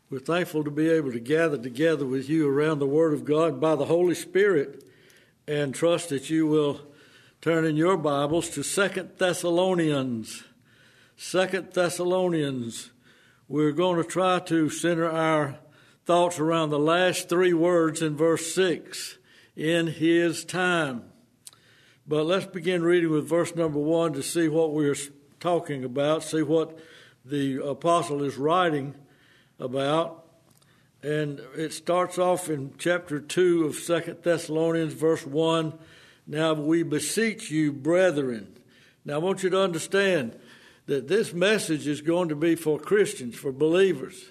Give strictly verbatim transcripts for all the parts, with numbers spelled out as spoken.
We're thankful to be able to gather together with you around the Word of God by the Holy Spirit, and trust that you will turn in your Bibles to Second Thessalonians. Second Thessalonians. We're going to try to center our thoughts around the last three words in verse six, in His time. But let's begin reading with verse number one to see what we're talking about, see what the apostle is writing about. And it starts off in chapter two of Second Thessalonians, verse one. Now we beseech you, brethren. Now I want you to understand that this message is going to be for Christians, for believers.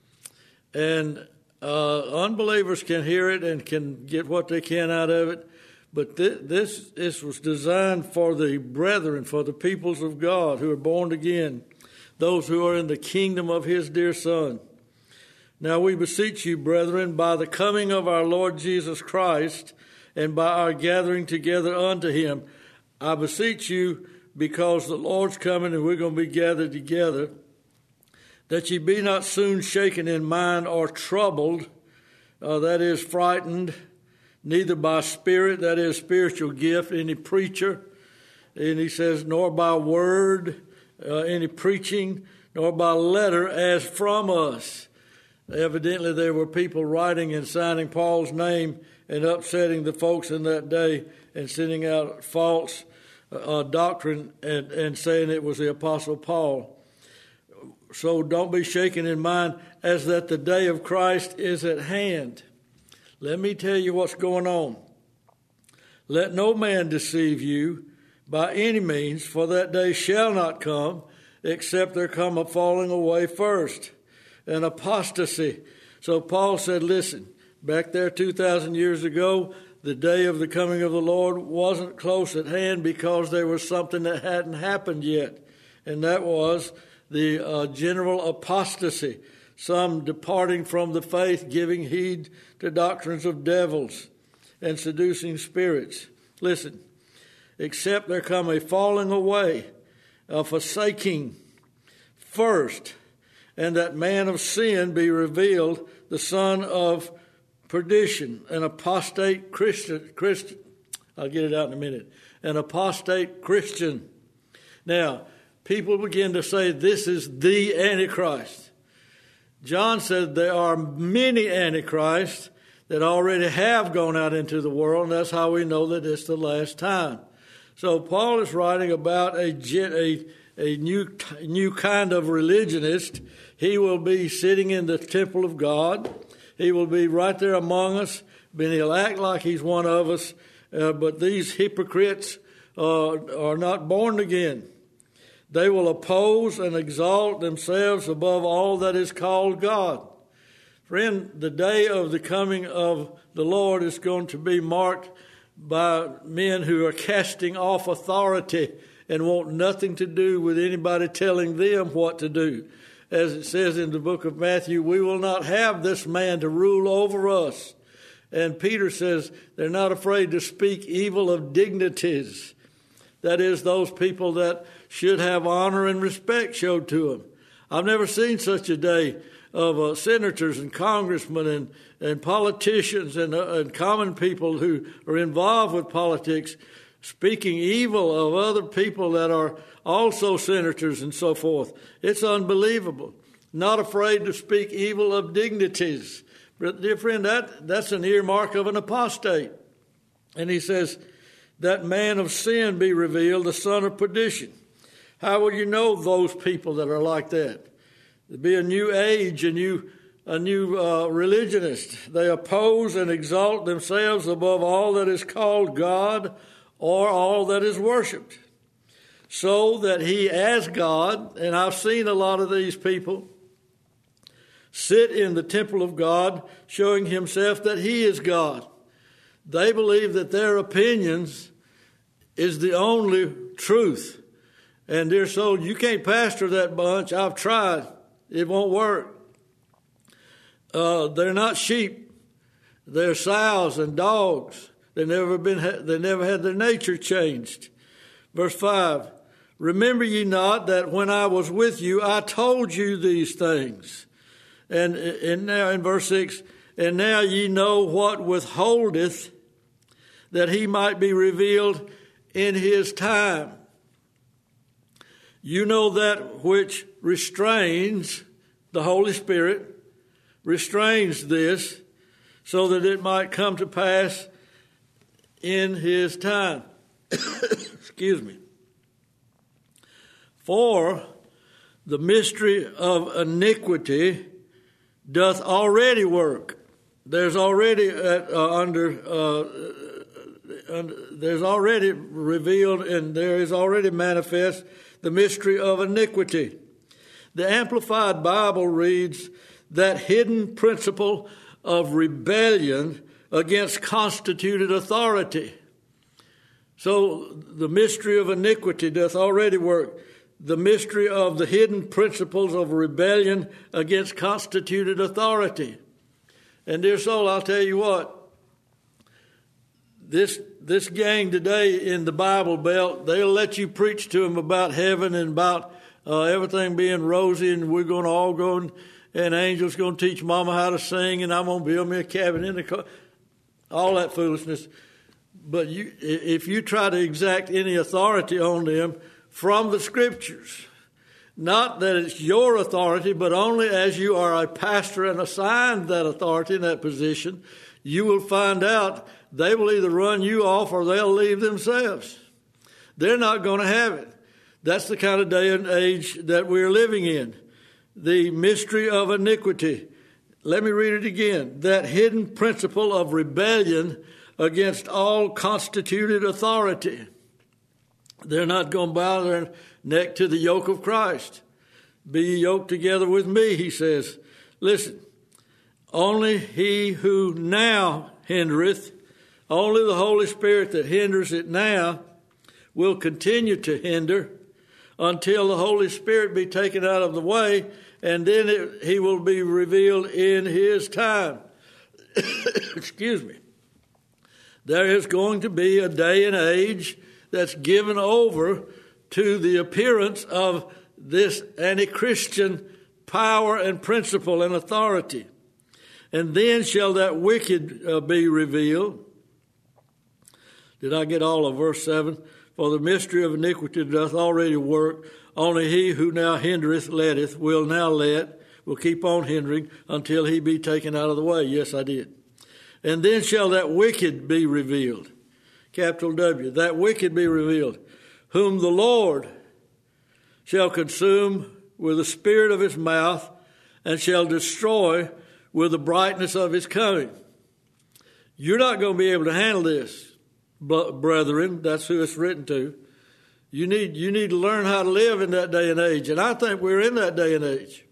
And uh, unbelievers can hear it and can get what they can out of it. But th- this, this was designed for the brethren, for the peoples of God who are born again, those who are in the kingdom of His dear Son. Now we beseech you, brethren, by the coming of our Lord Jesus Christ and by our gathering together unto Him. I beseech you, because the Lord's coming and we're going to be gathered together, that ye be not soon shaken in mind or troubled, uh, that is, frightened, neither by spirit, that is, spiritual gift, any preacher, and he says, nor by word, uh, any preaching, nor by letter as from us. Evidently, there were people writing and signing Paul's name and upsetting the folks in that day and sending out false uh, doctrine and, and saying it was the Apostle Paul. So don't be shaken in mind as that the day of Christ is at hand. Let me tell you what's going on. Let no man deceive you by any means, for that day shall not come, except there come a falling away first, an apostasy. So Paul said, listen, back there two thousand years ago, the day of the coming of the Lord wasn't close at hand because there was something that hadn't happened yet, and that was the uh, general apostasy, some departing from the faith, giving heed to doctrines of devils and seducing spirits. Listen, except there come a falling away, a forsaking first, and that man of sin be revealed, the son of perdition, an apostate Christian. Christian. I'll get it out in a minute. An apostate Christian. Now, people begin to say this is the Antichrist. John said there are many antichrists that already have gone out into the world, and that's how we know that it's the last time. So Paul is writing about a, a, a new, new kind of religionist. He will be sitting in the temple of God. He will be right there among us, and he'll act like he's one of us. Uh, but these hypocrites uh, are not born again. They will oppose and exalt themselves above all that is called God. Friend, the day of the coming of the Lord is going to be marked by men who are casting off authority and want nothing to do with anybody telling them what to do. As it says in the book of Matthew, we will not have this man to rule over us. And Peter says they're not afraid to speak evil of dignities. That is, those people that should have honor and respect showed to them. I've never seen such a day of uh, senators and congressmen and, and politicians and, uh, and common people who are involved with politics speaking evil of other people that are also senators and so forth. It's unbelievable. Not afraid to speak evil of dignities. But dear friend, that, that's an earmark of an apostate. And he says, that man of sin be revealed, the son of perdition. How will you know those people that are like that? There'll be a new age, a new, a new uh, religionist. They oppose and exalt themselves above all that is called God or all that is worshipped, so that he as God, and I've seen a lot of these people sit in the temple of God, showing himself that he is God. They believe that their opinions is the only truth. And dear soul, you can't pastor that bunch. I've tried. It won't work. Uh, they're not sheep. They're sows and dogs. They never been. They never had their nature changed. Verse five, remember ye not that when I was with you, I told you these things. And, and now in verse six, and now ye know what withholdeth, that he might be revealed in his time. You know that which restrains, the Holy Spirit restrains this, so that it might come to pass in his time. Excuse me. For the mystery of iniquity doth already work. There's already uh, uh, under, uh, under, there's already revealed and there is already manifest the mystery of iniquity. The Amplified Bible reads, that hidden principle of rebellion against constituted authority. So the mystery of iniquity doth already work. The mystery of the hidden principles of rebellion against constituted authority. And dear soul, I'll tell you what, this this gang today in the Bible Belt, they'll let you preach to them about heaven and about uh, everything being rosy, and we're going to all go and, and Angel's going to teach Mama how to sing, and I'm going to build me a cabin in the car. All that foolishness. But you, if you try to exact any authority on them from the Scriptures, not that it's your authority, but only as you are a pastor and assigned that authority in that position, you will find out they will either run you off or they'll leave themselves. They're not going to have it. That's the kind of day and age that we're living in. The mystery of iniquity. Let me read it again. That hidden principle of rebellion against all constituted authority. They're not going to bow their neck to the yoke of Christ. Be ye yoked together with me, he says. Listen, only he who now hindereth, only the Holy Spirit that hinders it now, will continue to hinder until the Holy Spirit be taken out of the way, and then it, he will be revealed in his time. Excuse me. There is going to be a day and age that's given over to the appearance of this anti-Christian power and principle and authority. And then shall that wicked uh, be revealed. Did I get all of verse seven? For the mystery of iniquity doth already work. Only he who now hindereth, letteth, will now let, will keep on hindering until he be taken out of the way. Yes, I did. And then shall that wicked be revealed. Capital W. That wicked be revealed, whom the Lord shall consume with the spirit of his mouth and shall destroy with the brightness of his coming. You're not going to be able to handle this, brethren. That's who it's written to. You need, you need to learn how to live in that day and age. And I think we're in that day and age.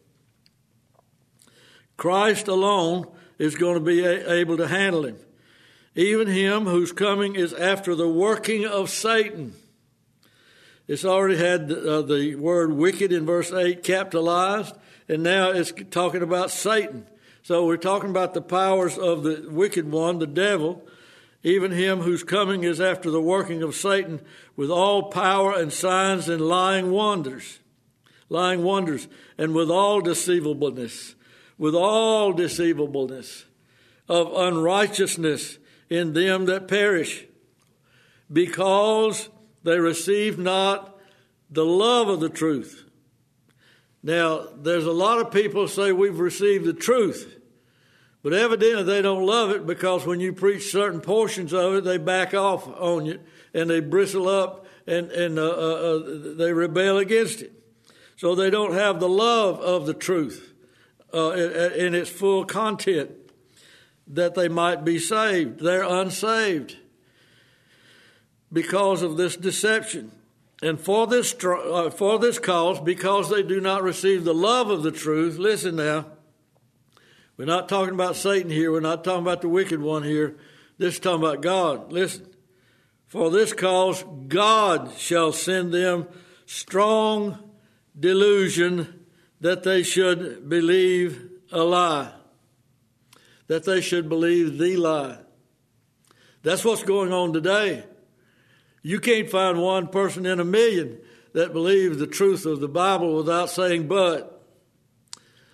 Christ alone is going to be able to handle him. Even him whose coming is after the working of Satan. It's already had the, uh, the word wicked in verse eight capitalized, and now it's talking about Satan. So we're talking about the powers of the wicked one, the devil, even him whose coming is after the working of Satan, with all power and signs and lying wonders, lying wonders, and with all deceivableness, with all deceivableness of unrighteousness in them that perish, because they receive not the love of the truth. Now, there's a lot of people say we've received the truth, but evidently they don't love it, because when you preach certain portions of it, they back off on you and they bristle up and, and uh, uh, uh, they rebel against it. So they don't have the love of the truth uh, in, in its full content, that they might be saved. They're unsaved because of this deception. And for this uh, for this cause, because they do not receive the love of the truth, listen now, we're not talking about Satan here, we're not talking about the wicked one here, this is talking about God. Listen, for this cause God shall send them strong delusion that they should believe a lie. That they should believe the lie. That's what's going on today. You can't find one person in a million that believes the truth of the Bible without saying but.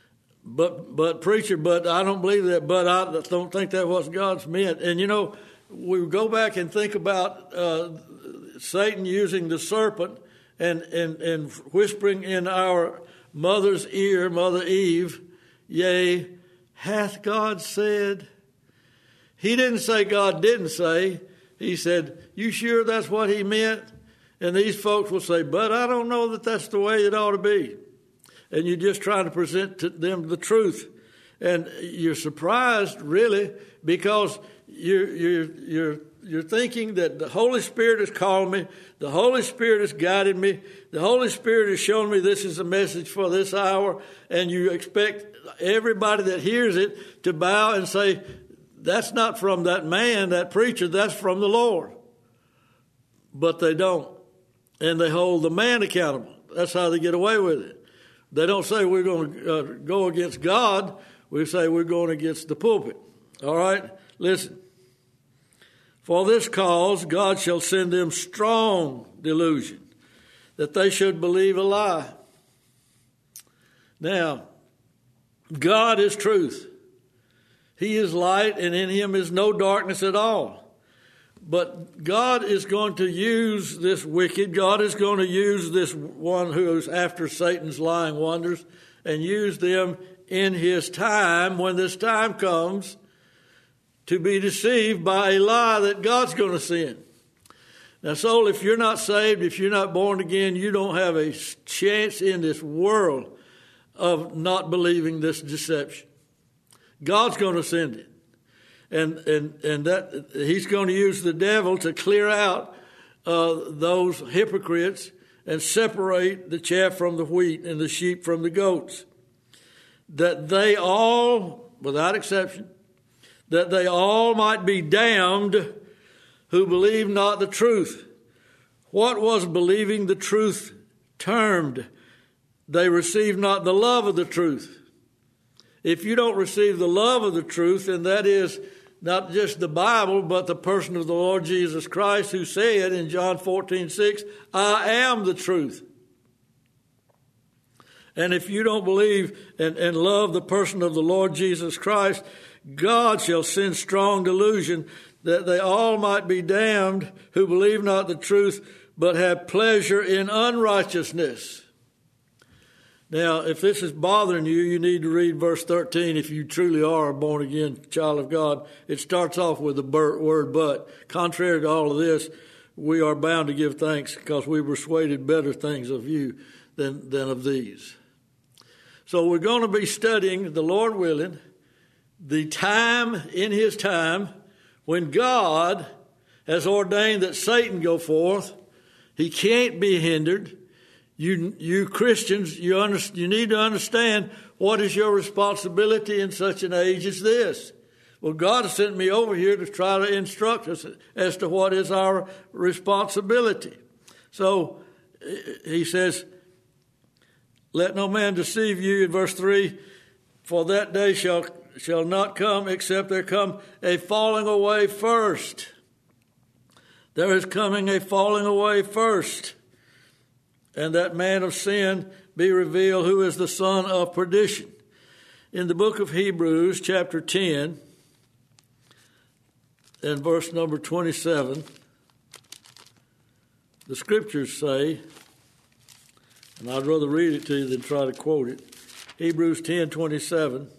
but, but preacher, but I don't believe that, but I don't think that's what God's meant. And, you know, we go back and think about uh, Satan using the serpent and, and, and whispering in our mother's ear, Mother Eve, yea, hath God said? He didn't say God didn't say. He said, you sure that's what he meant? And these folks will say, but I don't know that that's the way it ought to be. And you're just trying to present to them the truth. And you're surprised, really, because you're, you're, you're, you're thinking that the Holy Spirit has called me, the Holy Spirit has guided me, the Holy Spirit has shown me this is a message for this hour, and you expect everybody that hears it to bow and say, that's not from that man, that preacher, that's from the Lord. But they don't. And they hold the man accountable. That's how they get away with it. They don't say we're going to uh, go against God. We say we're going against the pulpit. All right? Listen. For this cause God shall send them strong delusion, that they should believe a lie. Now, God is truth. He is light, and in him is no darkness at all. But God is going to use this wicked, God is going to use this one who is after Satan's lying wonders, and use them in his time, when this time comes, to be deceived by a lie that God's going to send. Now, soul, if you're not saved, if you're not born again, you don't have a chance in this world of not believing this deception. God's going to send it. And and and that he's going to use the devil to clear out uh, those hypocrites and separate the chaff from the wheat and the sheep from the goats. That they all, without exception, that they all might be damned who believe not the truth. What was believing the truth termed? They receive not the love of the truth. If you don't receive the love of the truth, and that is not just the Bible, but the person of the Lord Jesus Christ, who said in John fourteen six, I am the truth. And if you don't believe and, and love the person of the Lord Jesus Christ, God shall send strong delusion, that they all might be damned who believe not the truth, but have pleasure in unrighteousness. Now, if this is bothering you, you need to read verse thirteen if you truly are a born-again child of God. It starts off with the word but. Contrary to all of this, we are bound to give thanks, because we persuaded better things of you than, than of these. So we're going to be studying, the Lord willing, the time in his time when God has ordained that Satan go forth. He can't be hindered. You you Christians, you, under, you need to understand what is your responsibility in such an age as this. Well, God has sent me over here to try to instruct us as to what is our responsibility. So he says, let no man deceive you, in verse three, for that day shall, shall not come except there come a falling away first. There is coming a falling away first. And that man of sin be revealed, who is the son of perdition. In the book of Hebrews, chapter ten, and verse number twenty-seven, the scriptures say, and I'd rather read it to you than try to quote it. Hebrews ten twenty-seven.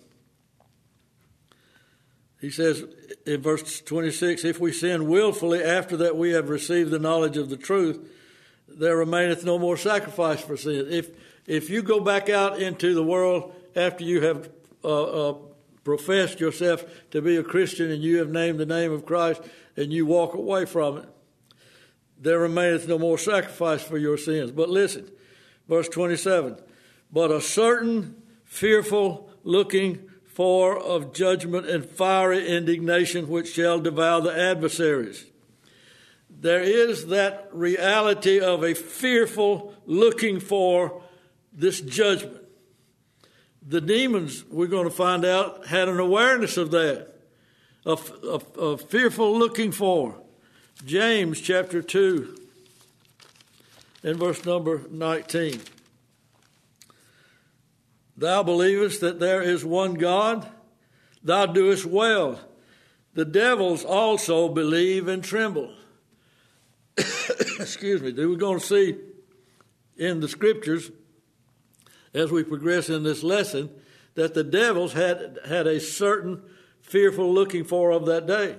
He says in verse twenty-six, if we sin willfully after that we have received the knowledge of the truth, there remaineth no more sacrifice for sin. If if you go back out into the world after you have uh, uh, professed yourself to be a Christian and you have named the name of Christ and you walk away from it, there remaineth no more sacrifice for your sins. But listen, verse twenty-seven, but a certain fearful looking for of judgment and fiery indignation which shall devour the adversaries. There is that reality of a fearful looking for this judgment. The demons, we're going to find out, had an awareness of that, of, of, of fearful looking for. James chapter two and verse number nineteen. Thou believest that there is one God? Thou doest well. The devils also believe and tremble. Excuse me. We're going to see in the scriptures, as we progress in this lesson, that the devils had, had a certain fearful looking for of that day.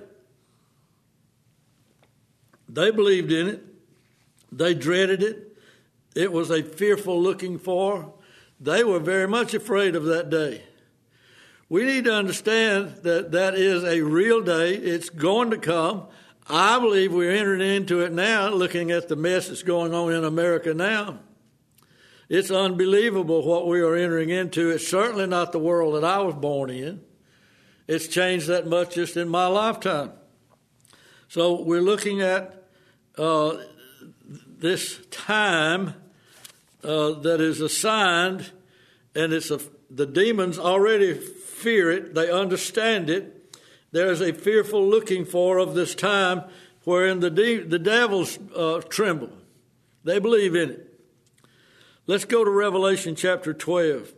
They believed in it. They dreaded it. It was a fearful looking for. They were very much afraid of that day. We need to understand that that is a real day. It's going to come. I believe we're entering into it now, looking at the mess that's going on in America now. It's unbelievable what we are entering into. It's certainly not the world that I was born in. It's changed that much just in my lifetime. So we're looking at uh, this time uh, that is assigned, and it's a, the demons already fear it. They understand it. There's a fearful looking for of this time wherein the de- the devils uh, tremble. They believe in it. Let's go to Revelation chapter twelve.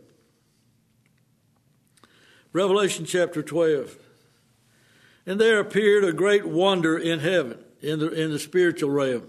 Revelation chapter twelve. And there appeared a great wonder in heaven, in the, in the spiritual realm.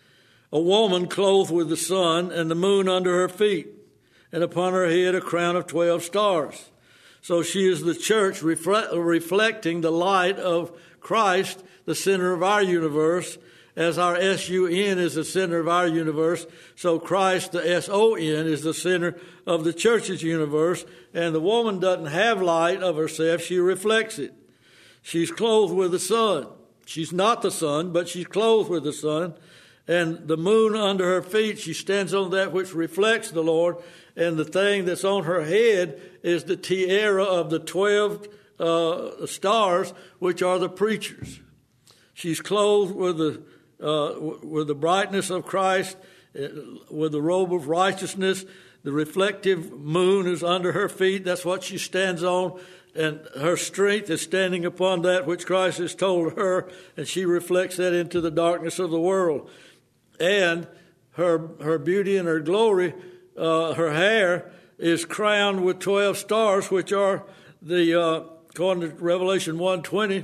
A woman clothed with the sun and the moon under her feet, and upon her head a crown of twelve stars. So she is the church reflect, reflecting the light of Christ, the center of our universe, as our S U N is the center of our universe. So Christ, the S O N, is the center of the church's universe. And the woman doesn't have light of herself. She reflects it. She's clothed with the sun. She's not the sun, but she's clothed with the sun. And the moon under her feet, she stands on that which reflects the Lord. And the thing that's on her head is the tiara of the twelve uh, stars, which are the preachers. She's clothed with the uh, with the brightness of Christ, uh, with the robe of righteousness. The reflective moon is under her feet. That's what she stands on. And her strength is standing upon that which Christ has told her, and she reflects that into the darkness of the world. And her her beauty and her glory, uh, her hair is crowned with twelve stars, which are the, uh, according to Revelation one twenty,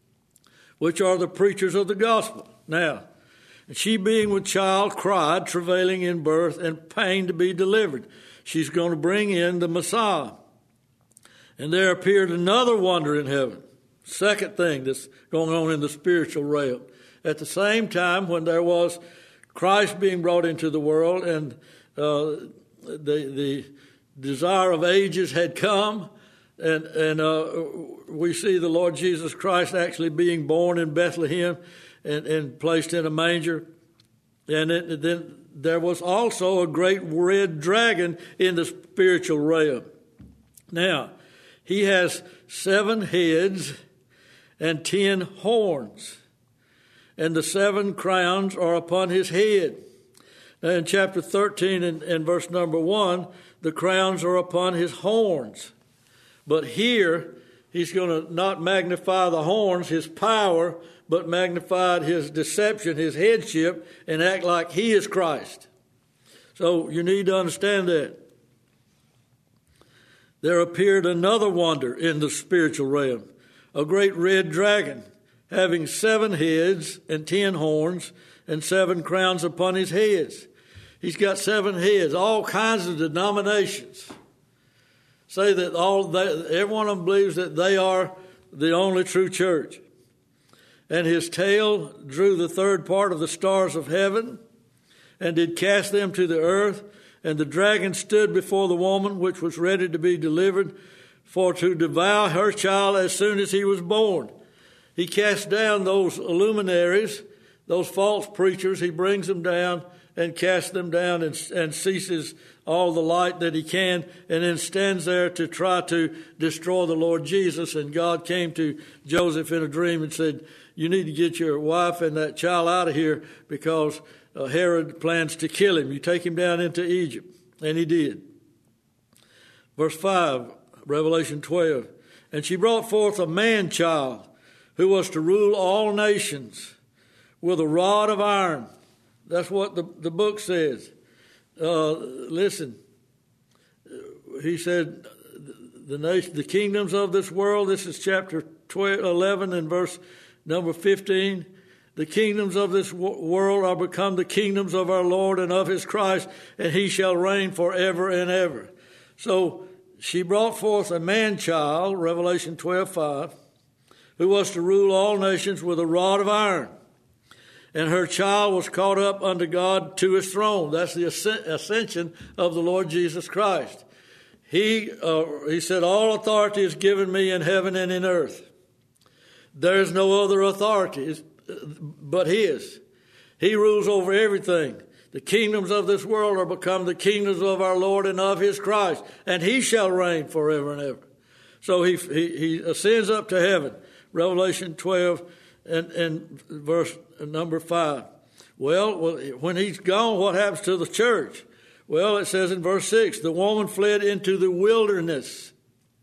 which are the preachers of the gospel. Now, she being with child cried, travailing in birth and pain to be delivered. She's going to bring in the Messiah. And there appeared another wonder in heaven. Second thing that's going on in the spiritual realm. At the same time, when there was Christ being brought into the world and uh, the the desire of ages had come, and and uh, we see the Lord Jesus Christ actually being born in Bethlehem and, and placed in a manger. And it, then there was also a great red dragon in the spiritual realm. Now, he has seven heads and ten horns, and the seven crowns are upon his head. Now in chapter thirteen and, and verse number one, the crowns are upon his horns. But here, he's going to not magnify the horns, his power, but magnify his deception, his headship, and act like he is Christ. So you need to understand that. There appeared another wonder in the spiritual realm, a great red dragon, having seven heads and ten horns and seven crowns upon his heads. He's got seven heads, all kinds of denominations say that all they, every one of them believes that they are the only true church. And his tail drew the third part of the stars of heaven and did cast them to the earth. And the dragon stood before the woman, which was ready to be delivered, for to devour her child as soon as he was born. He casts down those luminaries, those false preachers. He brings them down and casts them down and, and ceases all the light that he can, and then stands there to try to destroy the Lord Jesus. And God came to Joseph in a dream and said, you need to get your wife and that child out of here because uh, Herod plans to kill him. You take him down into Egypt. And he did. Verse five, Revelation twelve. And she brought forth a man-child who was to rule all nations with a rod of iron. That's what the, the book says. Uh, listen, he said, the nation, the kingdoms of this world, this is chapter twelve, eleven and verse number fifteen. The kingdoms of this world are become the kingdoms of our Lord and of his Christ, and he shall reign forever and ever. So she brought forth a man-child, Revelation twelve five, who was to rule all nations with a rod of iron. And her child was caught up unto God to his throne. That's the ascension of the Lord Jesus Christ. He, uh, he said, all authority is given me in heaven and in earth. There is no other authority but his. He rules over everything. The kingdoms of this world are become the kingdoms of our Lord and of his Christ, and he shall reign forever and ever. So he he, he ascends up to heaven. Revelation twelve and, and verse number five. Well, when he's gone, what happens to the church? Well, it says in verse six, the woman fled into the wilderness,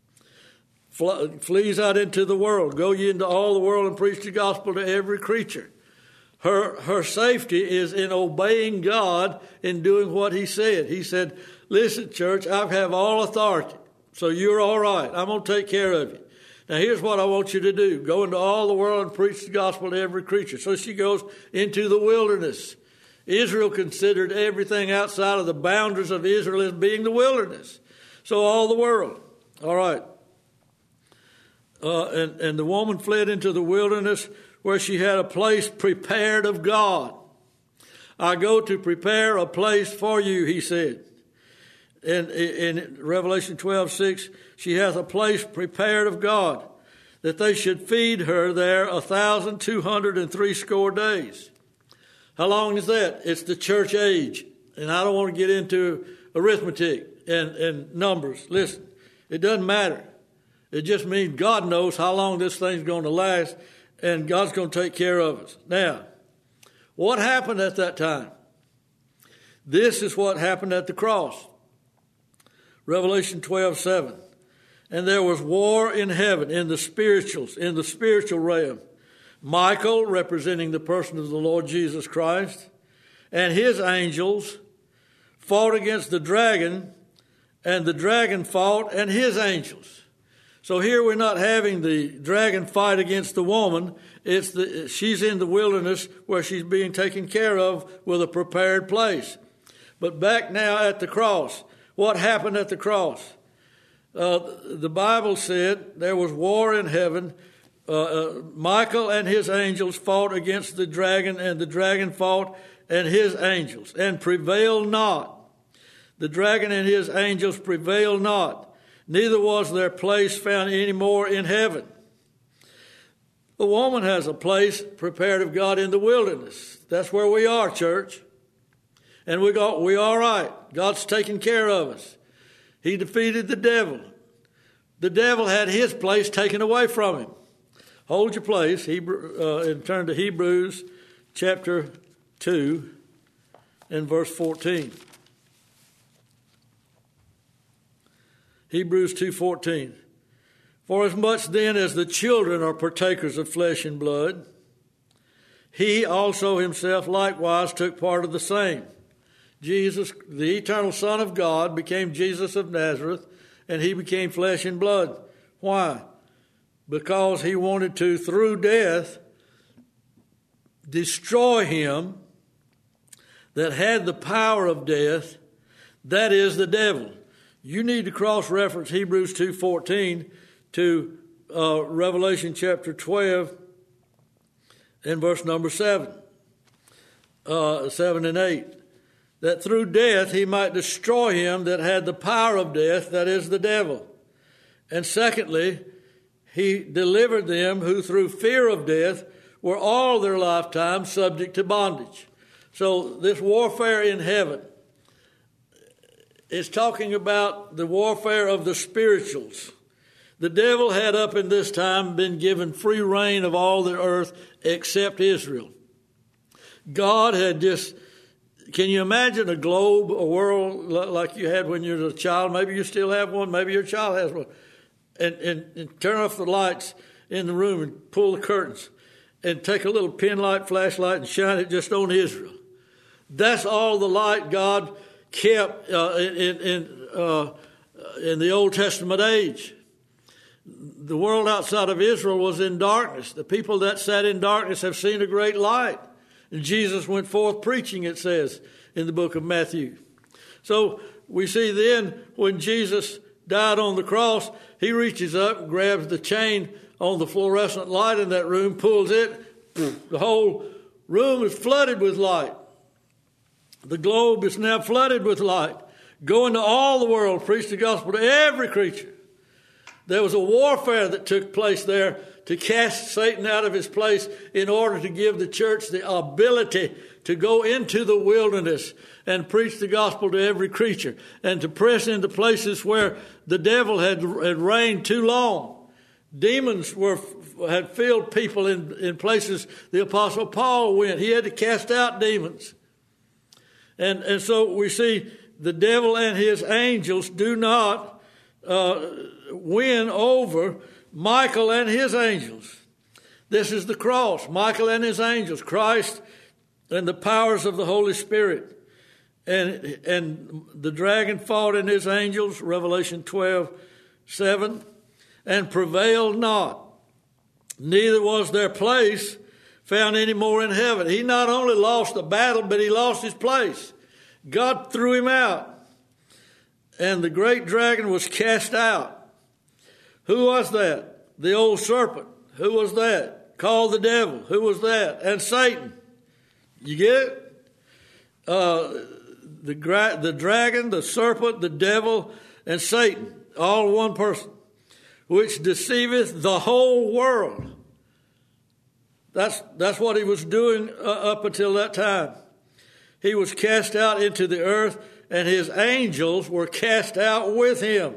flees out into the world. Go ye into all the world and preach the gospel to every creature. Her her safety is in obeying God in doing what he said. He said, listen, church, I have all authority, so you're all right. I'm going to take care of you. Now, here's what I want you to do. Go into all the world and preach the gospel to every creature. So she goes into the wilderness. Israel considered everything outside of the boundaries of Israel as being the wilderness. So all the world. All right. Uh, and, and the woman fled into the wilderness where she had a place prepared of God. I go to prepare a place for you, he said. In, in Revelation twelve six, she hath a place prepared of God, that they should feed her there a thousand two hundred and three score days. How long is that? It's the church age. And I don't want to get into arithmetic and, and numbers. Listen, it doesn't matter. It just means God knows how long this thing's going to last, and God's going to take care of us. Now, what happened at that time? This is what happened at the cross. Revelation twelve seven. And there was war in heaven, in the spirituals, in the spiritual realm. Michael, representing the person of the Lord Jesus Christ, and his angels fought against the dragon, and the dragon fought and his angels. So here we're not having the dragon fight against the woman. It's the she's in the wilderness where she's being taken care of with a prepared place. But back now at the cross, what happened at the cross? Uh, the Bible said there was war in heaven. Uh, uh, Michael and his angels fought against the dragon, and the dragon fought and his angels, and prevailed not. The dragon and his angels prevailed not. Neither was their place found any more in heaven. The woman has a place prepared of God in the wilderness. That's where we are, church. And we got we all right. God's taking care of us. He defeated the devil. The devil had his place taken away from him. Hold your place, Hebrew, uh, and turn to Hebrews chapter two and verse fourteen. Hebrews two fourteen. For as much then as the children are partakers of flesh and blood, he also himself likewise took part of the same. Jesus, the eternal Son of God, became Jesus of Nazareth, and he became flesh and blood. Why? Because he wanted to, through death, destroy him that had the power of death, that is the devil. You need to cross-reference Hebrews two fourteen to uh, Revelation chapter twelve and verse number seven, uh, seven and eight. That through death he might destroy him that had the power of death, that is the devil. And secondly, he delivered them who through fear of death were all their lifetime subject to bondage. So this warfare in heaven is talking about the warfare of the spirituals. The devil had up in this time been given free reign of all the earth except Israel. God had just, can you imagine a globe, a world like you had when you were a child? Maybe you still have one, maybe your child has one. And, and, and turn off the lights in the room and pull the curtains and take a little pin light, flashlight, and shine it just on Israel. That's all the light God kept uh, in, in uh, in the Old Testament age. The world outside of Israel was in darkness. The people that sat in darkness have seen a great light. And Jesus went forth preaching, it says in the book of Matthew. So we see then when Jesus died on the cross, he reaches up and grabs the chain on the fluorescent light in that room, pulls it. The whole room is flooded with light. The globe is now flooded with light. Go into all the world, preach the gospel to every creature. There was a warfare that took place there to cast Satan out of his place in order to give the church the ability to go into the wilderness and preach the gospel to every creature and to press into places where the devil had, had reigned too long. Demons were had filled people in, in places the Apostle Paul went. He had to cast out demons. And, and so we see the devil and his angels do not uh, win over Michael and his angels. This is the cross. Michael and his angels. Christ and the powers of the Holy Spirit. And, and the dragon fought in his angels, Revelation twelve seven, and prevailed not. Neither was their place found any more in heaven. He not only lost the battle, but he lost his place. God threw him out. And the great dragon was cast out. Who was that? The old serpent. Who was that? Called the devil. Who was that? And Satan. You get it? Uh, the, gra- the dragon, the serpent, the devil, and Satan. All one person. Which deceiveth the whole world. That's, that's what he was doing uh, up until that time. He was cast out into the earth, and his angels were cast out with him.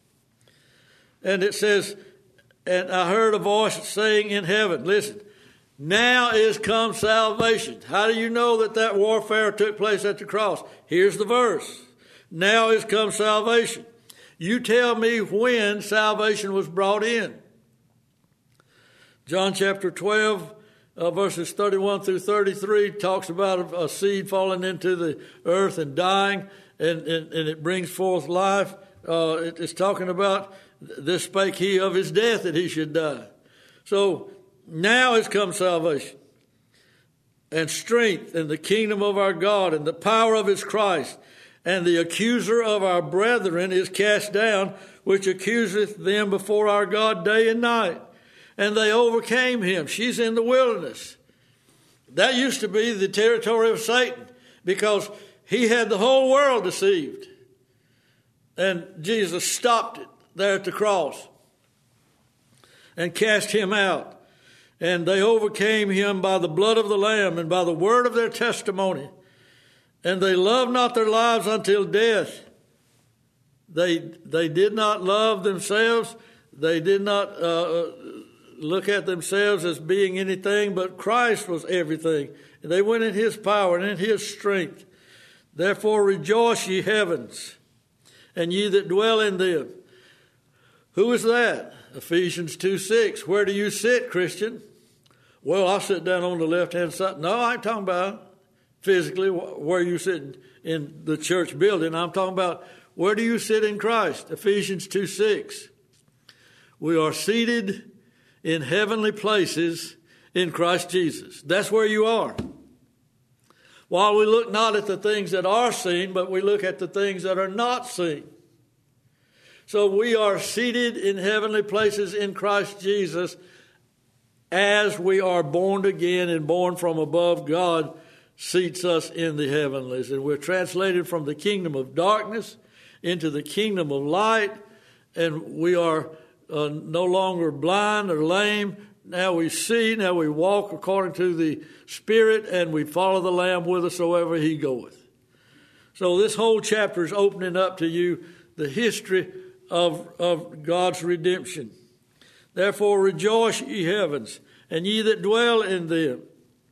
And it says, and I heard a voice saying in heaven, listen, now is come salvation. How do you know that that warfare took place at the cross? Here's the verse. Now is come salvation. You tell me when salvation was brought in. John chapter twelve, uh, verses thirty-one through thirty-three talks about a, a seed falling into the earth and dying, and, and, and it brings forth life. Uh, it, it's talking about this spake he of his death that he should die. So now has come salvation and strength and the kingdom of our God and the power of his Christ. And the accuser of our brethren is cast down, which accuseth them before our God day and night. And they overcame him. She's in the wilderness. That used to be the territory of Satan because he had the whole world deceived. And Jesus stopped it there at the cross and cast him out. And they overcame him by the blood of the Lamb and by the word of their testimony. And they loved not their lives until death. They they did not love themselves. They did not uh, look at themselves as being anything, but Christ was everything. And they went in his power and in his strength. Therefore rejoice, ye heavens, and ye that dwell in them. Who is that? Ephesians two six. Where do you sit, Christian? Well, I sit down on the left-hand side. No, I ain't talking about physically where you sit in the church building. I'm talking about where do you sit in Christ? Ephesians two six. We are seated in heavenly places in Christ Jesus. That's where you are. While we look not at the things that are seen, but we look at the things that are not seen. So we are seated in heavenly places in Christ Jesus as we are born again and born from above. God seats us in the heavenlies. And we're translated from the kingdom of darkness into the kingdom of light. And we are uh, no longer blind or lame. Now we see, now we walk according to the Spirit, and we follow the Lamb whithersoever he goeth. So this whole chapter is opening up to you the history of, of God's redemption. Therefore rejoice, ye heavens, and ye that dwell in them.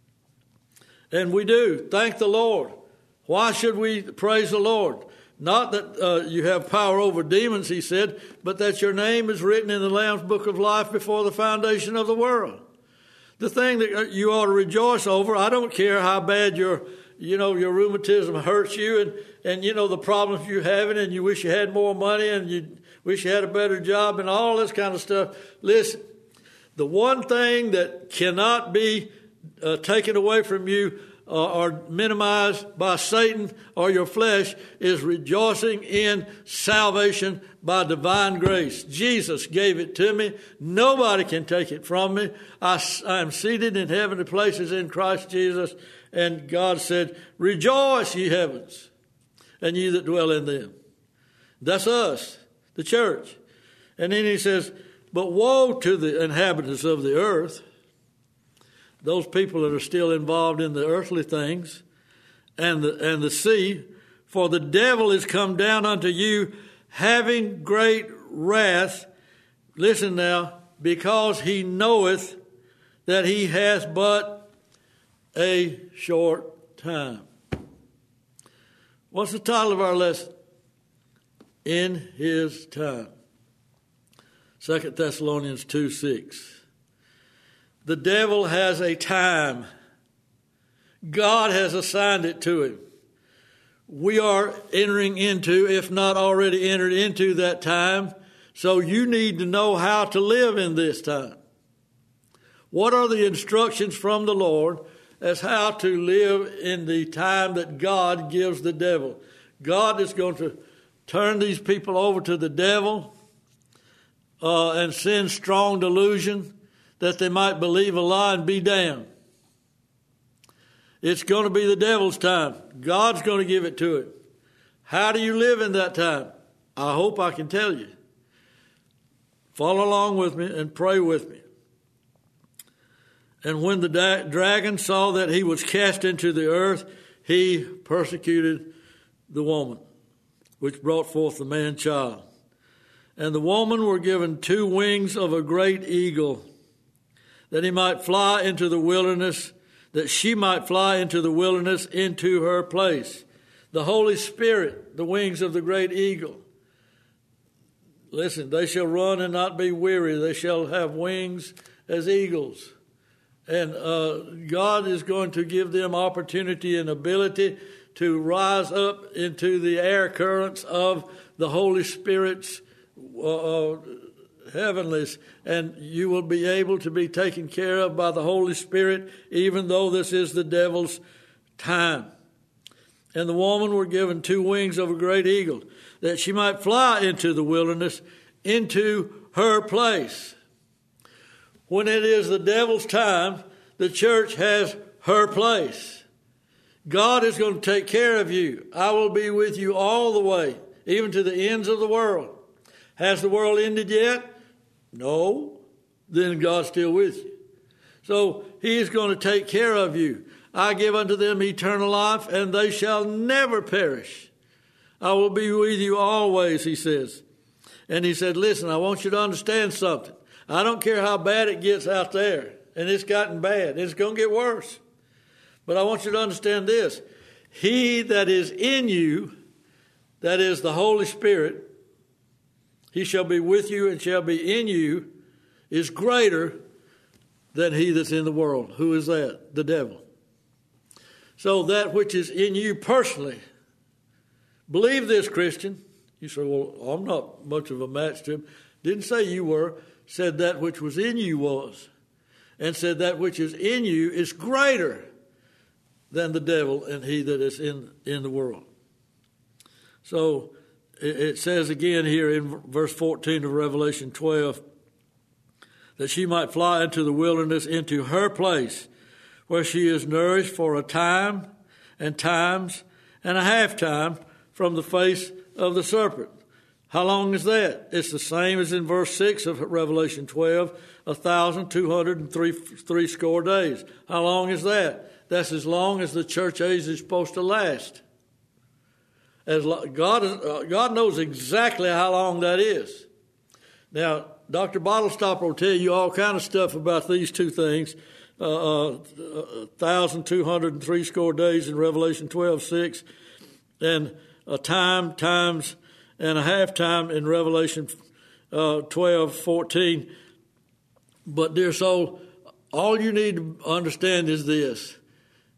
And we do. Thank the Lord. Why should we praise the Lord? Not that uh, you have power over demons, he said, but that your name is written in the Lamb's book of life before the foundation of the world. The thing that you ought to rejoice over, I don't care how bad your you know, your rheumatism hurts you and, and, you know, the problems you're having and you wish you had more money and you wish you had a better job and all this kind of stuff. Listen, the one thing that cannot be uh, taken away from you uh, or minimized by Satan or your flesh is rejoicing in salvation by divine grace. Jesus gave it to me. Nobody can take it from me. I, I am seated in heavenly places in Christ Jesus. And God said, rejoice, ye heavens, and ye that dwell in them. That's us, the church. And then he says, but woe to the inhabitants of the earth, those people that are still involved in the earthly things, and the, and the sea, for the devil is come down unto you, having great wrath, listen now, because he knoweth that he hath but a short time. What's the title of our lesson? In his time. Second Thessalonians two six. The devil has a time. God has assigned it to him. We are entering into, if not already entered into that time, so you need to know how to live in this time. What are the instructions from the Lord as how to live in the time that God gives the devil? God is going to turn these people over to the devil uh, and send strong delusion that they might believe a lie and be damned. It's going to be the devil's time. God's going to give it to him. How do you live in that time? I hope I can tell you. Follow along with me and pray with me. And when the da- dragon saw that he was cast into the earth, he persecuted the woman, which brought forth the man-child. And the woman were given two wings of a great eagle, that he might fly into the wilderness, that she might fly into the wilderness into her place. The Holy Spirit, the wings of the great eagle. Listen, they shall run and not be weary. They shall have wings as eagles. And uh, God is going to give them opportunity and ability to rise up into the air currents of the Holy Spirit's uh, heavenlies, and you will be able to be taken care of by the Holy Spirit, even though this is the devil's time. And the woman were given two wings of a great eagle, that she might fly into the wilderness, into her place. When it is the devil's time, the church has her place. God is going to take care of you. I will be with you all the way, even to the ends of the world. Has the world ended yet? No. Then God's still with you. So he's going to take care of you. I give unto them eternal life, and they shall never perish. I will be with you always, he says. And he said, listen, I want you to understand something. I don't care how bad it gets out there. And it's gotten bad. It's going to get worse. But I want you to understand this. He that is in you, that is the Holy Spirit, he shall be with you and shall be in you, is greater than he that's in the world. Who is that? The devil. So that which is in you personally, believe this, Christian. You say, well, I'm not much of a match to him. Didn't say you were. Said that which was in you was. And said that which is in you is greater than the devil and he that is in, in the world. So it says again here in verse fourteen of Revelation twelve, that she might fly into the wilderness, into her place, where she is nourished for a time and times and a half time from the face of the serpent. How long is that? It's the same as in verse six of Revelation twelve, a thousand two hundred and three, three score days. How long is that? That's as long as the church age is supposed to last. As God, uh, God knows exactly how long that is. Now, Doctor Bottlestopper will tell you all kind of stuff about these two things. Uh, uh, one thousand two hundred and three score days in Revelation twelve six, and a time, times, and a half time in Revelation uh, twelve fourteen. But, dear soul, all you need to understand is this.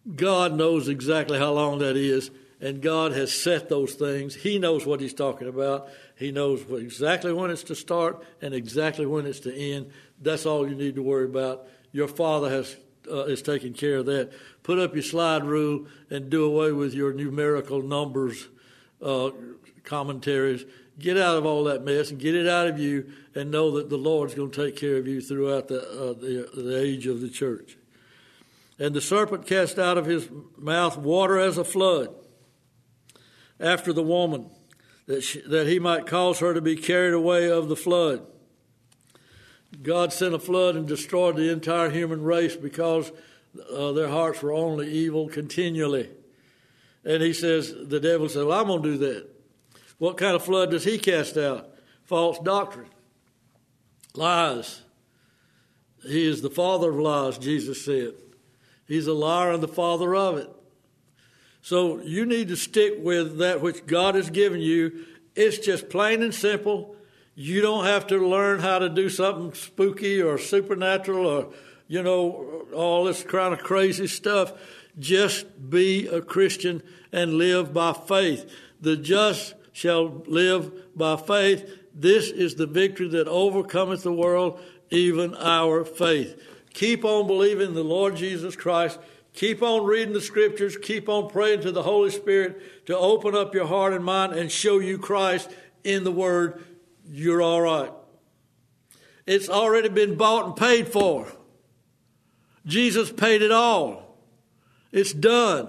God knows exactly how long that is, and God has set those things. He knows what he's talking about. He knows exactly when it's to start and exactly when it's to end. That's all you need to worry about. Your Father has uh, is taking care of that. Put up your slide rule and do away with your numerical numbers uh, commentaries. Get out of all that mess and get it out of you, and know that the Lord's going to take care of you throughout the, uh, the, the age of the church. And the serpent cast out of his mouth water as a flood after the woman, that she, that he might cause her to be carried away of the flood. God sent a flood and destroyed the entire human race because uh, their hearts were only evil continually. And he says, the devil said, well, I'm going to do that. What kind of flood does he cast out? False doctrine. Lies. He is the father of lies, Jesus said. He's a liar and the father of it. So you need to stick with that which God has given you. It's just plain and simple. You don't have to learn how to do something spooky or supernatural or, you know, all this kind of crazy stuff. Just be a Christian and live by faith. The just shall live by faith. This is the victory that overcometh the world, even our faith. Keep on believing in the Lord Jesus Christ. Keep on reading the Scriptures. Keep on praying to the Holy Spirit to open up your heart and mind and show you Christ in the Word. You're all right. It's already been bought and paid for. Jesus paid it all. It's done.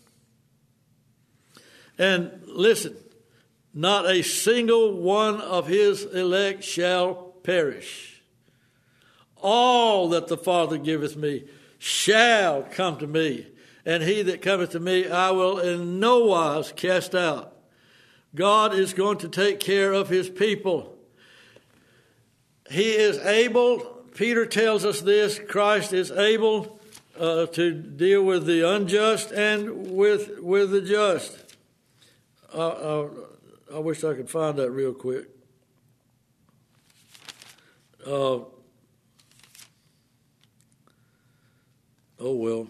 And listen, not a single one of his elect shall perish. All that the Father giveth me shall come to me, and he that cometh to me I will in no wise cast out. God is going to take care of his people. He is able, Peter tells us this, Christ is able uh, to deal with the unjust and with, with the just. Uh, uh, I wish I could find that real quick. Uh, oh, well.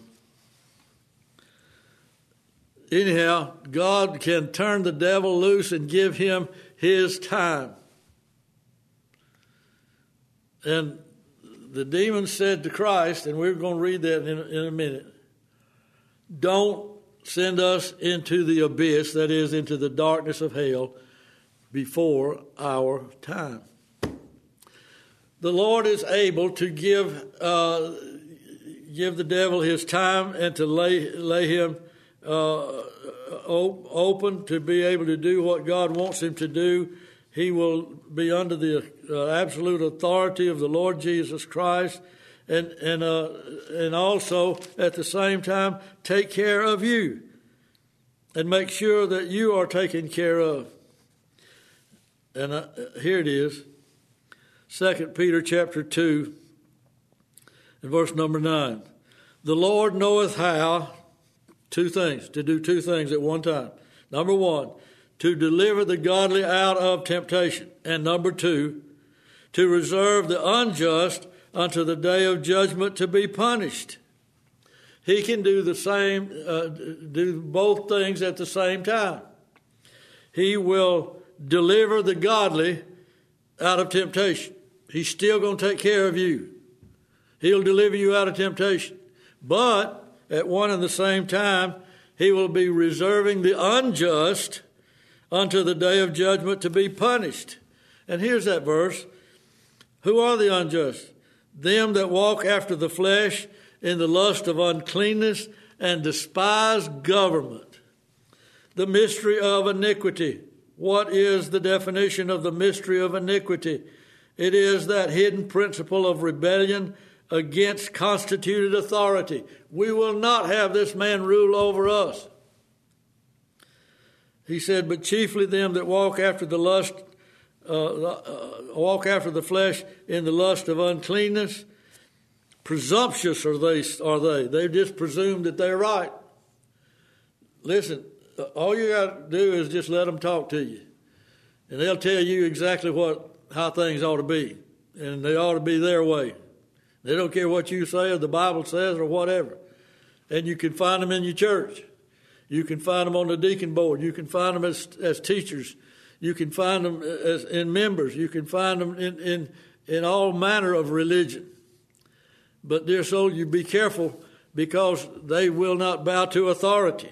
Anyhow, God can turn the devil loose and give him his time. And the demon said to Christ, and we're going to read that in, in a minute, don't send us into the abyss, that is, into the darkness of hell, before our time. The Lord is able to give uh, give the devil his time and to lay lay him uh, open to be able to do what God wants him to do. He will be under the uh, absolute authority of the Lord Jesus Christ, and and uh, and also at the same time take care of you and make sure that you are taken care of. And uh, here it is, Second Peter chapter two, and verse number nine. The Lord knoweth how, two things, to do two things at one time. Number one, to deliver the godly out of temptation. And number two, to reserve the unjust unto the day of judgment to be punished. He can do the same, uh, do both things at the same time. He will deliver the godly out of temptation. He's still going to take care of you. He'll deliver you out of temptation. But at one and the same time, he will be reserving the unjust unto the day of judgment to be punished. And here's that verse. Who are the unjust? Them that walk after the flesh in the lust of uncleanness and despise government. The mystery of iniquity. What is the definition of the mystery of iniquity? It is that hidden principle of rebellion against constituted authority. We will not have this man rule over us. He said, but chiefly them that walk after the lust, uh, uh, walk after the flesh in the lust of uncleanness. Presumptuous are they, are they. They just presume that they're right. Listen, all you got to do is just let them talk to you. And they'll tell you exactly what how things ought to be. And they ought to be their way. They don't care what you say or the Bible says or whatever. And you can find them in your church. You can find them on the deacon board. You can find them as, as teachers. You can find them as in members. You can find them in, in, in all manner of religion. But dear soul, you be careful, because they will not bow to authority.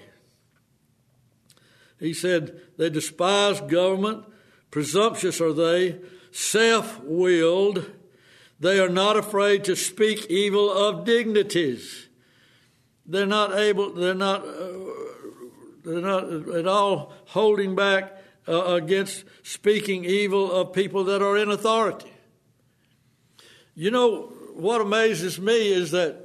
He said, they despise government, presumptuous are they, self-willed. They are not afraid to speak evil of dignities. They're not able, they're not, uh, they're not at all holding back uh, against speaking evil of people that are in authority. You know, what amazes me is that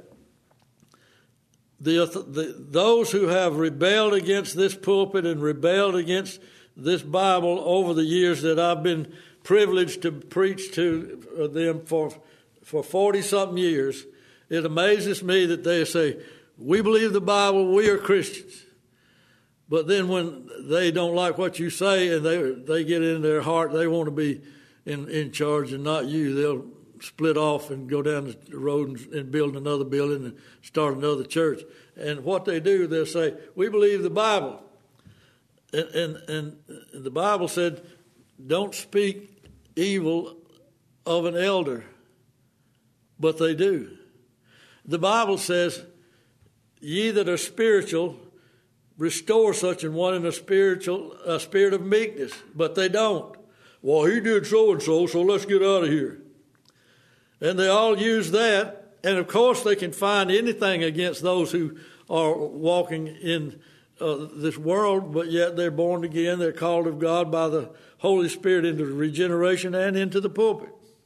The, the, those who have rebelled against this pulpit and rebelled against this Bible over the years that I've been privileged to preach to them for for forty-something years, it amazes me that they say, we believe the Bible, we are Christians. But then when they don't like what you say and they they get in their heart, they want to be in, in charge and not you, they'll split off and go down the road and, and build another building and start another church. And what they do, they'll say, we believe the Bible. And, and, and the Bible said, don't speak evil of an elder. But they do. The Bible says, ye that are spiritual, restore such an one in a spiritual a spirit of meekness. But they don't. Well, he did so-and-so, so let's get out of here. And they all use that, and of course they can find anything against those who are walking in uh, this world, but yet they're born again, they're called of God by the Holy Spirit into regeneration and into the pulpit.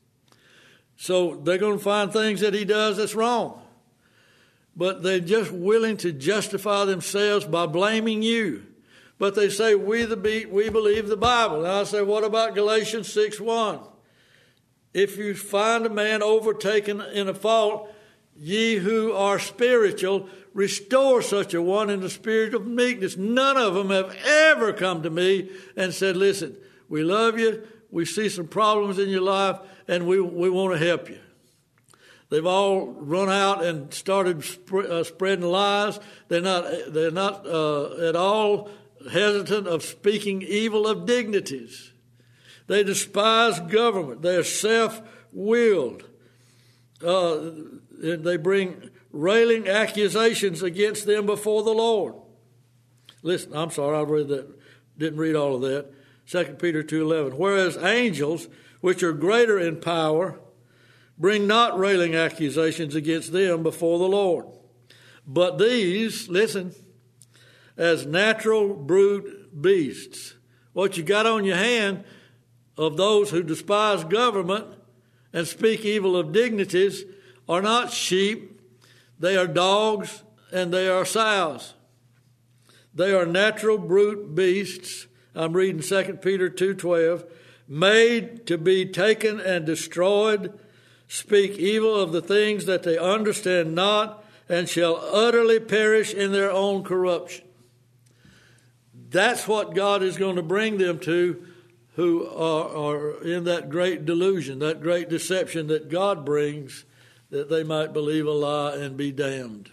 So they're going to find things that he does that's wrong. But they're just willing to justify themselves by blaming you. But they say, we, the be- we believe the Bible. And I say, what about Galatians six one? If you find a man overtaken in a fault, ye who are spiritual, restore such a one in the spirit of meekness. None of them have ever come to me and said, listen, we love you, we see some problems in your life, and we, we want to help you. They've all run out and started sp- uh, spreading lies. They're not, they're not uh, at all hesitant of speaking evil of dignities. They despise government. They are self-willed. Uh, they bring railing accusations against them before the Lord. Listen, I'm sorry, I read that. Didn't read all of that. Second Peter two eleven. Whereas angels, which are greater in power, bring not railing accusations against them before the Lord. But these, listen, as natural brute beasts. What you got on your hand of those who despise government and speak evil of dignities are not sheep, they are dogs, and they are sows. They are natural brute beasts. I'm reading Second Peter two twelve. Made to be taken and destroyed, speak evil of the things that they understand not, and shall utterly perish in their own corruption. That's what God is going to bring them to, who are, are in that great delusion, that great deception that God brings, that they might believe a lie and be damned.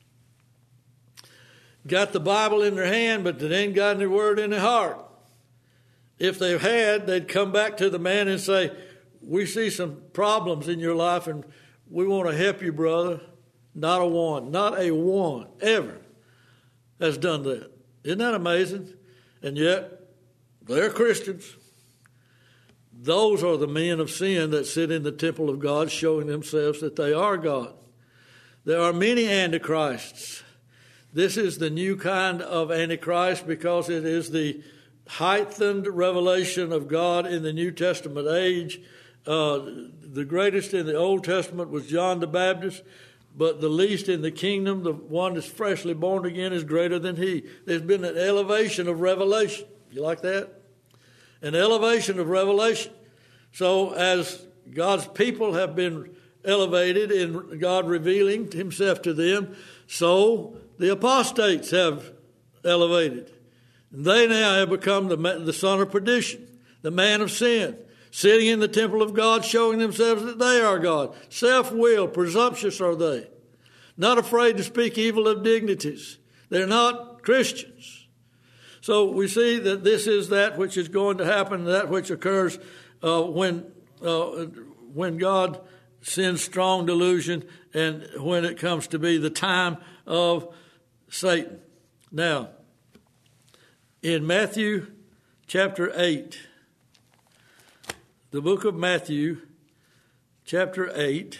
Got the Bible in their hand, but they ain't got any word in their heart. If they had, they'd come back to the man and say, we see some problems in your life and we want to help you, brother. Not a one, not a one ever has done that. Isn't that amazing? And yet, they're Christians. Those are the men of sin that sit in the temple of God, showing themselves that they are God. There are many antichrists. This is the new kind of antichrist because it is the heightened revelation of God in the New Testament age. Uh, the greatest in the Old Testament was John the Baptist, but the least in the kingdom, the one that's freshly born again, is greater than he. There's been an elevation of revelation. You like that? An elevation of revelation. So as God's people have been elevated in God revealing himself to them, so the apostates have elevated. And they now have become the, the son of perdition, the man of sin, sitting in the temple of God, showing themselves that they are God. Self-willed, presumptuous are they. not afraid to speak evil of dignities. They're not Christians. So we see that this is that which is going to happen, that which occurs uh, when uh, when God sends strong delusion and when it comes to be the time of Satan. Now, in Matthew chapter eight, the book of Matthew chapter eight,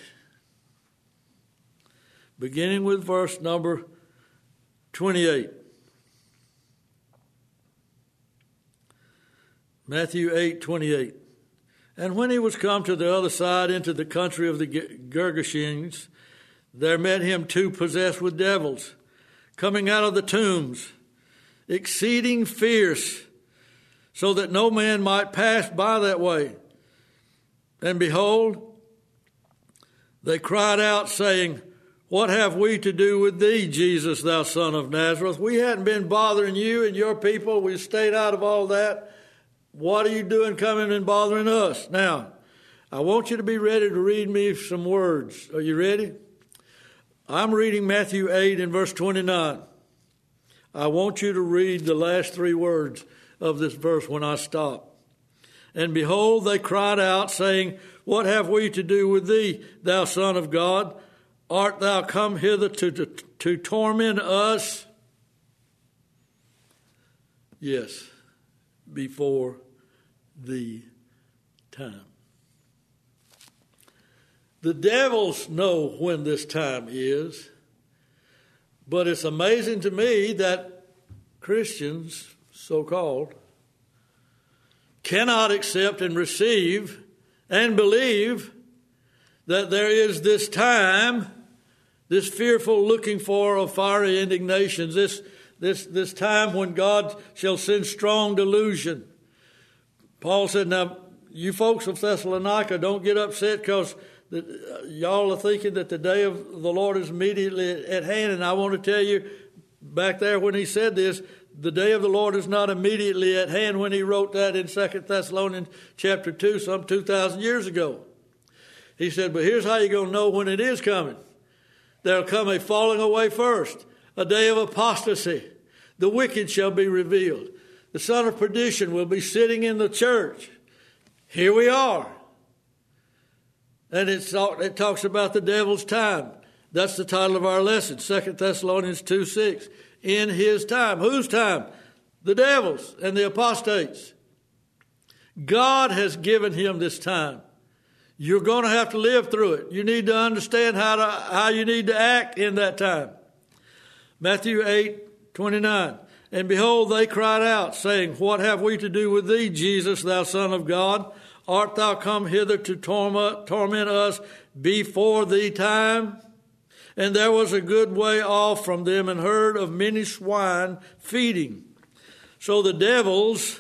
beginning with verse number twenty-eight. Matthew eight twenty-eight. And when he was come to the other side into the country of the Gergesenes, there met him two possessed with devils, coming out of the tombs, exceeding fierce, so that no man might pass by that way. And behold, they cried out, saying, What have we to do with thee, Jesus, thou son of Nazareth? We hadn't been bothering you and your people. We stayed out of all that. What are you doing coming and bothering us? Now, I want you to be ready to read me some words. Are you ready? I'm reading Matthew eight and verse twenty-nine. I want you to read the last three words of this verse when I stop. And behold, they cried out, saying, What have we to do with thee, thou Son of God? Art thou come hither to, to, to torment us? Yes, before the time. The devils know when this time is, but it's amazing to me that Christians, so-called, cannot accept and receive and believe that there is this time, this fearful looking for of fiery indignations, this, this, this time when God shall send strong delusion. Paul said, now, you folks of Thessalonica, don't get upset because y'all are thinking that the day of the Lord is immediately at hand. And I want to tell you, back there when he said this, the day of the Lord is not immediately at hand when he wrote that in Second Thessalonians chapter two, some two thousand years ago. He said, but here's how you're going to know when it is coming. There'll come a falling away first, a day of apostasy. The wicked shall be revealed. The son of perdition will be sitting in the church. Here we are. And it's, it talks about the devil's time. That's the title of our lesson, Second Thessalonians two six. In his time. Whose time? The devil's and the apostates. God has given him this time. You're going to have to live through it. You need to understand how to, how you need to act in that time. Matthew eight twenty-nine. And behold, they cried out, saying, What have we to do with thee, Jesus, thou Son of God? Art thou come hither to torment, torment us before the time? And there was a good way off from them an herd of many swine feeding. So the devils,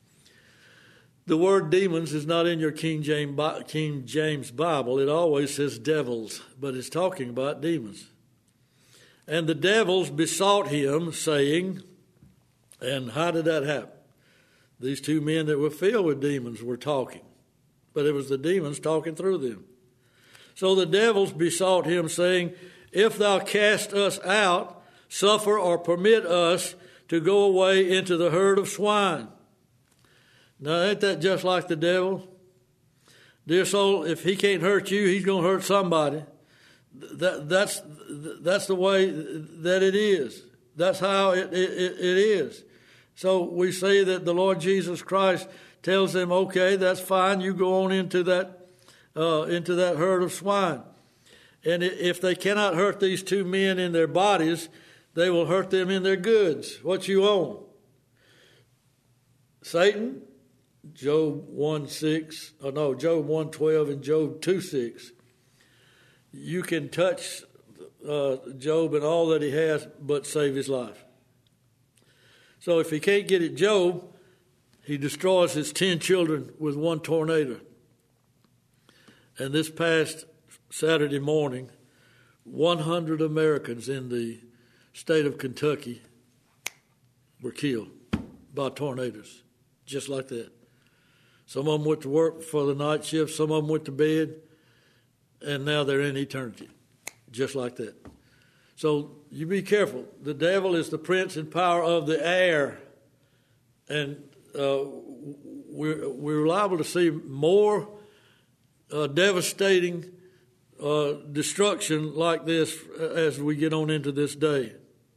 the word demons is not in your King James, King James Bible. It always says devils, but it's talking about demons. And the devils besought him, saying, and how did that happen? These two men that were filled with demons were talking, but it was the demons talking through them. So the devils besought him, saying, If thou cast us out, suffer or permit us to go away into the herd of swine. Now, ain't that just like the devil? Dear soul, if he can't hurt you, he's going to hurt somebody. That, that's, that's the way that it is. That's how it, it, it is. So we say that the Lord Jesus Christ tells them, okay, that's fine. You go on into that, uh, into that herd of swine. And if they cannot hurt these two men in their bodies, they will hurt them in their goods, what you own. Satan, Job one six, or no, Job one twelve and Job two six. You can touch uh, Job and all that he has, but save his life. So if he can't get at Job, he destroys his ten children with one tornado. And this past Saturday morning, one hundred Americans in the state of Kentucky were killed by tornadoes, just like that. Some of them went to work for the night shift, some of them went to bed, and now they're in eternity, just like that. So you be careful. The devil is the prince and power of the air. And uh, we're, we're liable to see more uh, devastating uh, destruction like this as we get on into this day.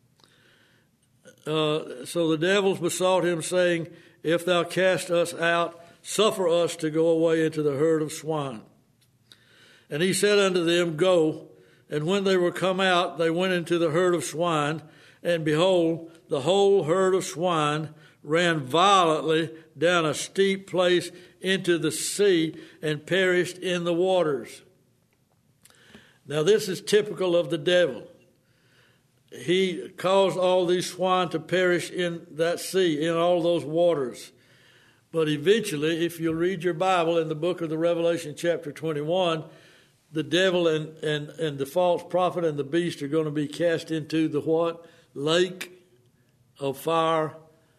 Uh, so the devils besought him, saying, if thou cast us out, suffer us to go away into the herd of swine. And he said unto them, go. And when they were come out, they went into the herd of swine, and behold, the whole herd of swine ran violently down a steep place into the sea and perished in the waters. Now this is typical of the devil. He caused all these swine to perish in that sea, in all those waters. But eventually, if you'll read your Bible in the book of the Revelation chapter twenty-one, the devil and, and, and the false prophet and the beast are going to be cast into the what? Lake of fire.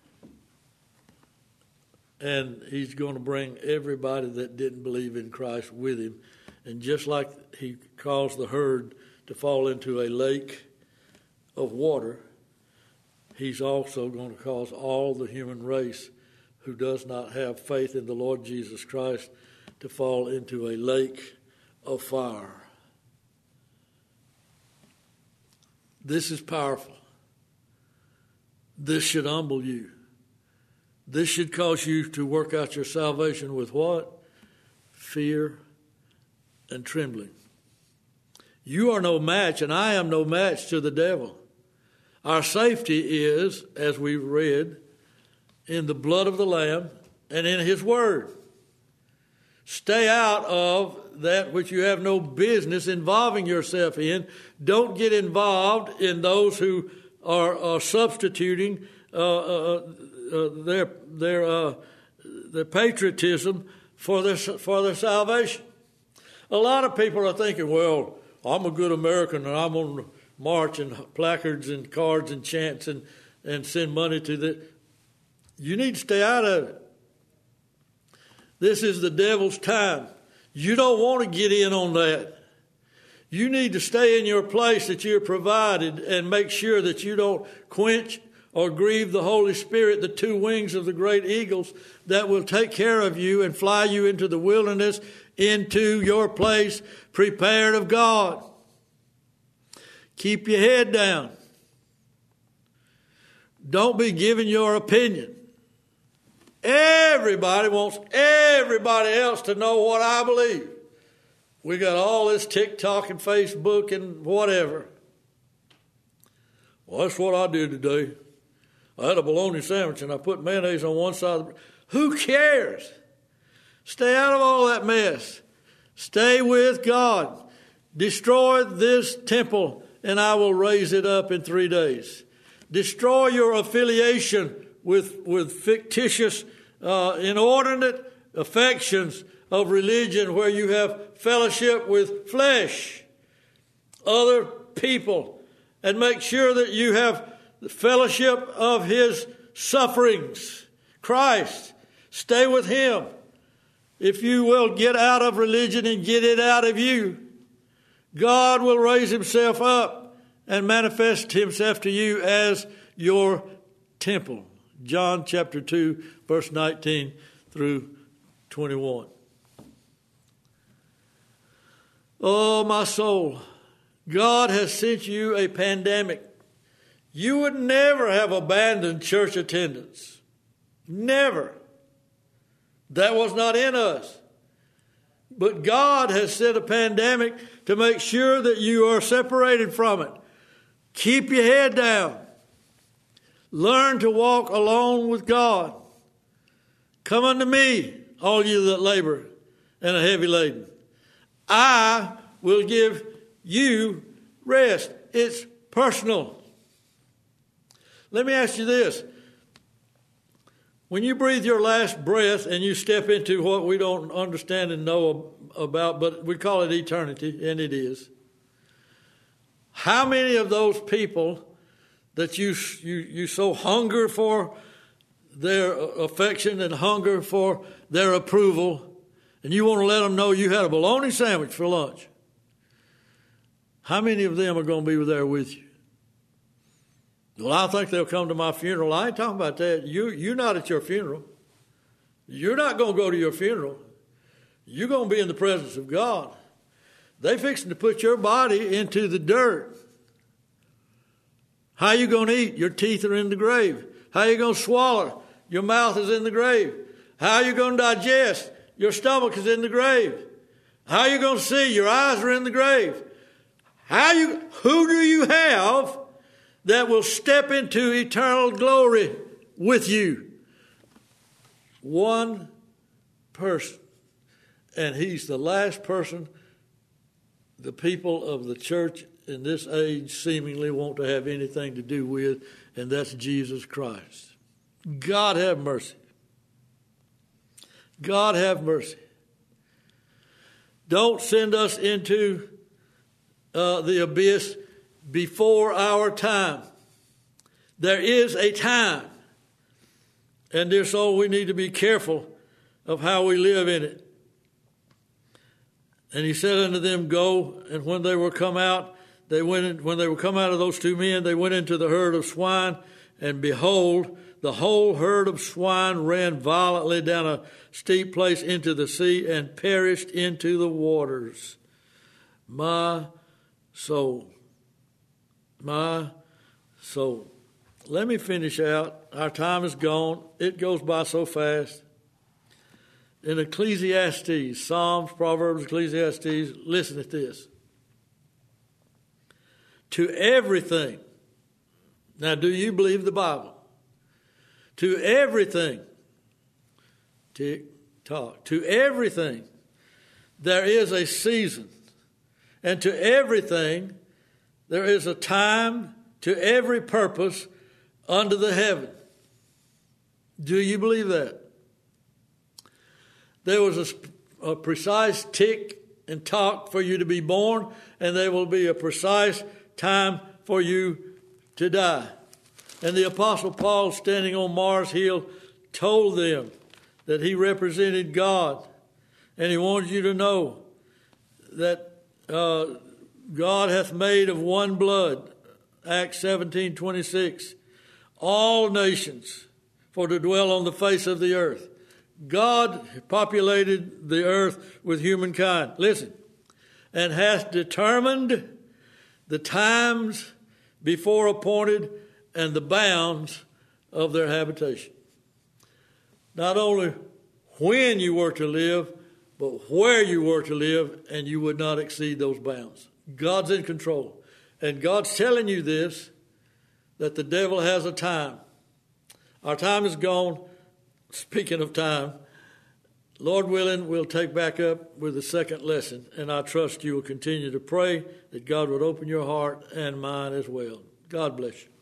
And he's going to bring everybody that didn't believe in Christ with him. And just like he caused the herd to fall into a lake of water, he's also going to cause all the human race who does not have faith in the Lord Jesus Christ to fall into a lake of fire. This is powerful. This should humble you. This should cause you to work out your salvation with what? Fear and trembling. You are no match, and I am no match to the devil. Our safety is, as we read, in the blood of the Lamb and in his word. Stay out of that which you have no business involving yourself in. Don't get involved in those who are, are substituting uh, uh, uh, their their uh, their patriotism for their for their salvation. A lot of people are thinking, well, I'm a good American and I'm going to march and placards and cards and chants and, and send money to the... You need to stay out of it. This is the devil's time. You don't want to get in on that. You need to stay in your place that you're provided and make sure that you don't quench or grieve the Holy Spirit, the two wings of the great eagles that will take care of you and fly you into the wilderness, into your place prepared of God. Keep your head down. Don't be giving your opinion. Everybody wants everybody else to know what I believe. We got all this TikTok and Facebook and whatever. Well, that's what I did today. I had a bologna sandwich and I put mayonnaise on one side of the... Who cares? Stay out of all that mess. Stay with God. Destroy this temple and I will raise it up in three days. Destroy your affiliation with, with fictitious, uh, inordinate affections of religion where you have fellowship with flesh, other people, and make sure that you have the fellowship of his sufferings. Christ, stay with him. If you will get out of religion and get it out of you, God will raise himself up and manifest himself to you as your temple. John chapter two, verse nineteen through twenty-one. Oh, my soul, God has sent you a pandemic. You would never have abandoned church attendance. Never. That was not in us. But God has sent a pandemic to make sure that you are separated from it. Keep your head down. Learn to walk alone with God. Come unto me, all you that labor and are heavy laden. I will give you rest. It's personal. Let me ask you this. When you breathe your last breath and you step into what we don't understand and know about, but we call it eternity, and it is, how many of those people that you you, you so hunger for their affection and hunger for their approval, and you want to let them know you had a bologna sandwich for lunch, how many of them are going to be there with you? Well, I think they'll come to my funeral. I ain't talking about that. You, you're not at your funeral. You're not going to go to your funeral. You're going to be in the presence of God. They fixing to put your body into the dirt. How you going to eat? Your teeth are in the grave. How you going to swallow? Your mouth is in the grave. How you going to digest? Your stomach is in the grave. How you going to see? Your eyes are in the grave. How you? Who do you have that will step into eternal glory with you? One person. And he's the last person the people of the church in this age seemingly want to have anything to do with, and that's Jesus Christ. God have mercy. God have mercy. Don't send us into uh, the abyss before our time. There is a time, and dear soul, we need to be careful of how we live in it. And he said unto them, Go. And when they were come out, they went in, when they were come out of those two men, they went into the herd of swine, and behold, the whole herd of swine ran violently down a steep place into the sea and perished into the waters. My soul. My soul. Let me finish out. Our time is gone. It goes by so fast. In Ecclesiastes, Psalms, Proverbs, Ecclesiastes, listen at this. To everything. Now, do you believe the Bible? To everything. Tick, tock. To everything. There is a season. And to everything, there is a time to every purpose under the heaven. Do you believe that? There was a, a precise tick and tock for you to be born, and there will be a precise time for you to die. And the Apostle Paul, standing on Mars Hill, told them that he represented God. And he wanted you to know that uh, God hath made of one blood, Acts seventeen twenty-six, all nations for to dwell on the face of the earth. God populated the earth with humankind. Listen. And hath determined the times before appointed and the bounds of their habitation. Not only when you were to live, but where you were to live, and you would not exceed those bounds. God's in control. And God's telling you this, that the devil has a time. Our time is gone. Speaking of time, Lord willing, we'll take back up with the second lesson, and I trust you will continue to pray that God would open your heart and mine as well. God bless you.